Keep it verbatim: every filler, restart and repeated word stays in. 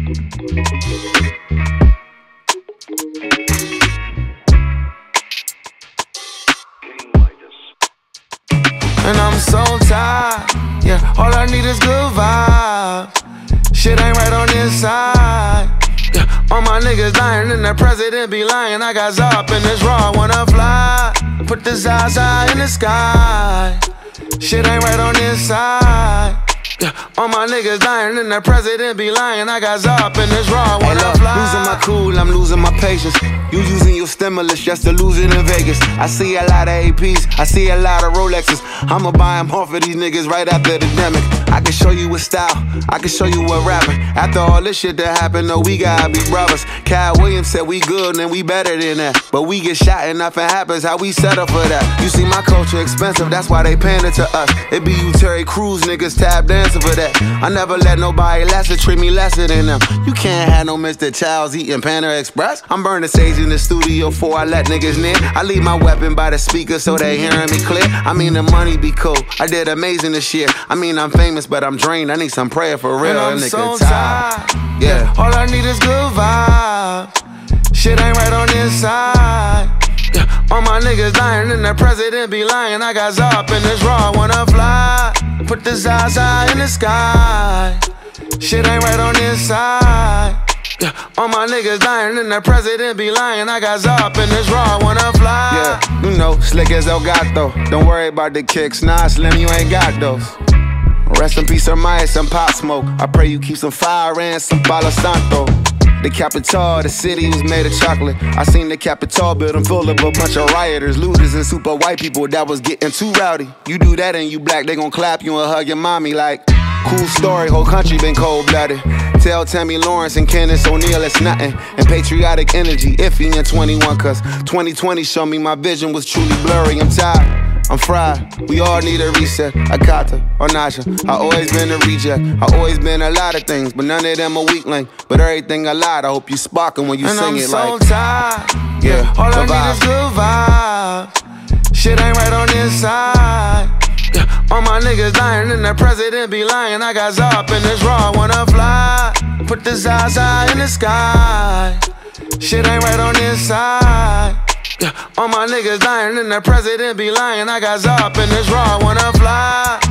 And I'm so tired, yeah, all I need is good vibes. Shit ain't right on this side, yeah, all my niggas dying and the president be lying. I got Zop in this raw, wanna fly, put the Zaza in the sky. Shit ain't right on this side, yeah, all my niggas dying and the president be lying. I got Zop in this raw, wanna hey, look, fly. Losing my cool, I'm losing my patience. You using your stimulus just to lose it in Vegas. I see a lot of A Ps, I see a lot of Rolexes. I'ma buy them off of these niggas right after the demic. I can show you a style, I can show you what rapping. After all this shit that happened, no, we gotta be brothers. Cal Williams said we good and we better than that. But we get shot and nothing happens, how we settle for that? You see my culture expensive, that's why they pander to us. It be you Terry Crews niggas tap dancing for that. I never let nobody lesser treat me lesser than them. You can't have no Mister Childs eating Panda Express. I'm burning sage in the studio before I let niggas near. I leave my weapon by the speaker so they hearing me clear. I mean the money be cool, I did amazing this year. I mean I'm famous but I'm drained, I need some prayer for real. And I'm nigga so tired. tired, Yeah, all I need is good vibes. Shit ain't right on this side, yeah, all my niggas dying and the president be lying. I got Zop in this raw, wanna fly, put the Zaza in the sky. Shit ain't right on this side, yeah, all my niggas dying and the president be lying. I got Zop in this raw, wanna fly. yeah, you know, slick as El Gato. Don't worry about the kicks, nah, Slim, you ain't got those. Rest in peace, Hermione, some Pop Smoke. I pray you keep some fire and some Palo Santo. The Capitol, the city was made of chocolate. I seen the Capitol building full of a bunch of rioters, looters, and super white people that was getting too rowdy. You do that and you black, they gon' clap you and hug your mommy like, cool story, whole country been cold-blooded. Tell Tammy Lawrence and Candace O'Neal it's nothing. And patriotic energy, iffy in twenty-one, cause twenty twenty showed me my vision was truly blurry. I'm tired, I'm fried, we all need a reset. Akata or Nasha, I always been a reject. I always been a lot of things, but none of them a weak link. But everything I lied, I hope you sparking when you and sing I'm it so like tired, yeah, all I the need is good vibes. Shit ain't right on this side, yeah, all my niggas dying and the president be lying. I got Zop in this raw, wanna fly, put the Zaza in the sky. Shit ain't right on this side, yeah, all my niggas dying and the president be lying. I got Zop in this raw, wanna fly.